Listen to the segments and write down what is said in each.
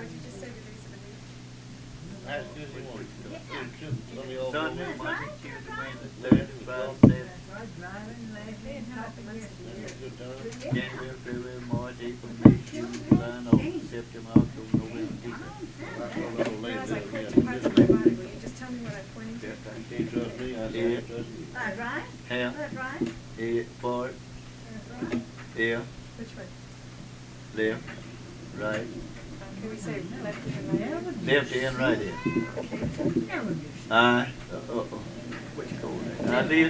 What'd you just say the days of the week? That's good. You want to Sunday, Monday, Tuesday, Wednesday, Thursday, Friday, Saturday, Okay, and how about the months of the year? January, February, March, April, May, June, July, August, September, October, November, December. Now, as I put two parts of my body, will you just tell me what I'm pointing to? Yes, I You can't trust me, I say I trust you. That's right. Hand, That's right. head, forward, ear, Which way? left, right, Can we say left and right? left hand, right hand. Eye, what you call that? Eyelid,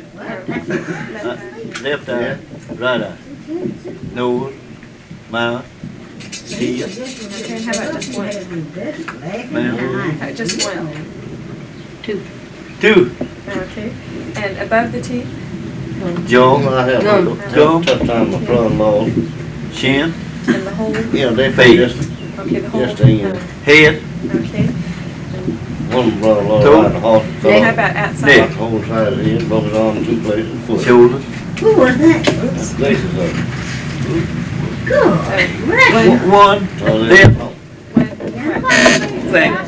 left eye, right eye, nose, mouth, teeth, Okay, and how about just one? mouth, Just one. two, Okay. And above the teeth? jaw, I have Gum. a tough time with brother-in-law. chin, And the whole? Yeah, they Face. just, Okay, the whole? Just the end. head, Okay. one brother-in-law Toe. right in the hospital. Okay, how about outside? Neck. The whole side of his head, broke his arm in two places, foot. shoulders, Who was that? Oops. Places of it. Good. One. one, Oh, left, oh, finger,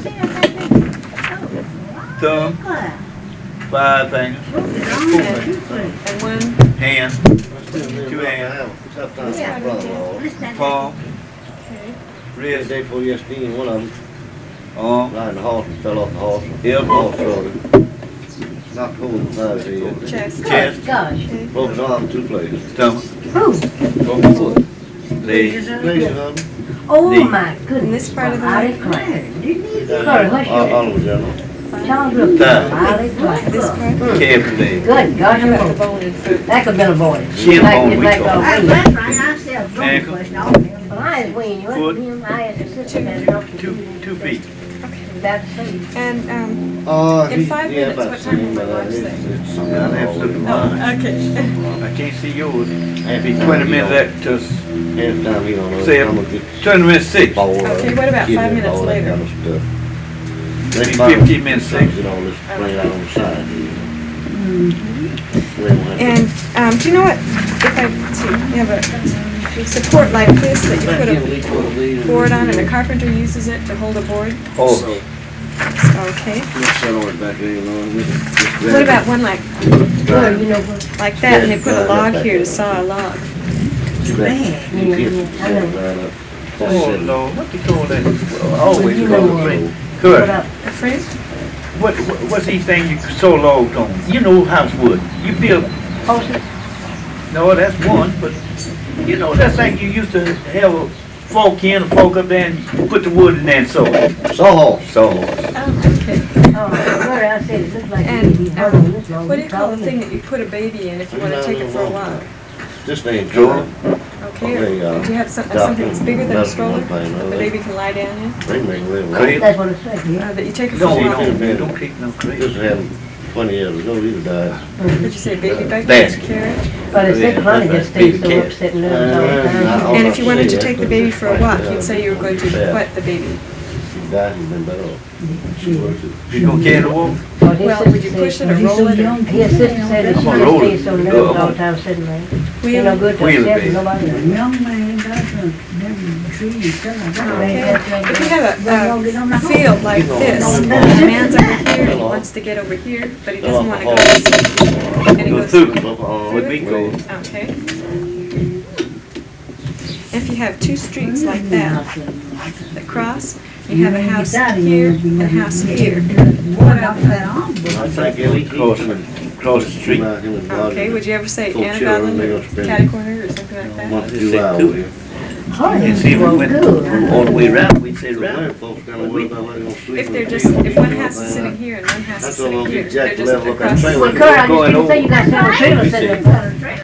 thumb, five fingers, And one. hand, Two hands. I have a tough time with brother-in-law. palm, Okay. The wrist, day before yesterday, and one of them arm, lying in the hospital, fell off the hospital. elbow, Also, knocked a hole in the side of his head. Chest. chest, Gosh. Okay. Broke his arm in two places. stomach, Who? foot, legs, Places of them. Oh Knee. my goodness. In this part of the I leg? declare. Down Sorry, there, what's your- Oliver General. Charles Brooks. Thigh. I declare. This part? calf leg, Good God, How you're about the both. bone and foot? That could've been avoided. Shin Like- bone, it's we like call a it. wing. That's right, I said, don't Ankle. question all of them. Well, I was weaning you. Foot. I had to sit there and help you. two feet. That's it. And, In 5 Yeah, minutes, about what time same, will we but watch it's- that? it's something I'll have to look at mine. oh, okay. I can't see yours. Half Be the 20 time minutes he at, to don't- half the time he don't know. Seven. I'm gonna get 20 minutes 6. bored Okay, of what about kidney 5 and minutes all that later? kind of stuff. Be They find 15 minutes things later. that all this playing out on the side. And, do you know what, if I, see, you have a support like this that you put a board on and the carpenter uses it to hold a board? Oh, Okay. What What about one like, Well, you know what? like that and they put a log here to saw a log? oh no, what do you call that? Always You call know, it ring. What Good. up? A friend? What's these things you so logged on? You know house wood. You build, Horses? no, that's one, but you know, that's like you used to have a fork in, a fork up there, and you put the wood in there and sew it. Sawhorse. Sawhorse. Oh, okay. Oh, where I said it looked like And, you hung on this long. What do you call the Probably. thing that you put a baby in if you want to take it for a walk? This name, Drawer. Okay, Okay, do you have something that's bigger than a stroller that the baby can lie down in? They make a little. Crate. That's what it said, yeah. That you take it for No, a no, walk? you don't take no crate. This happened 20 years ago, he'd have died. Did you say baby back Basket. carriage? But it's Yeah, sick honey that's just baby stays so cat. upset and nervous all the time. And if you wanted to take the baby for a walk, you'd say you were going to wet the baby. She died, he'd been better off. You gonna carry the walk? Well, his Well, sister would you push said- it or roll it? Or His sister said that I'm she gonna roll stays it. so nervous all the time sitting there. Ain't no good to Wheel it, herself baby. and nobody else. Young man got a tree and stuff. Okay, if you have a field like this, and the man's over here, and he wants to get over here, but he doesn't want to go this way, and he Go goes through. through. What we call. Okay. If you have two streets like that, that cross, you have a house here and a house here. I think we cross the street. Okay, would you ever say Full Annabelle children, they gonna spend catty corner or something like that? Month, Just 2 say hours two. here. And see if we went all the way around, we'd say So black round. folks kinda worry about where they gonna sleep. If they're just, if one house is sitting here and one house is That's sitting all here, Jack they're just level up that across the trailer. Well, Kurt, I just Going didn't say you got several over. trailers sitting there.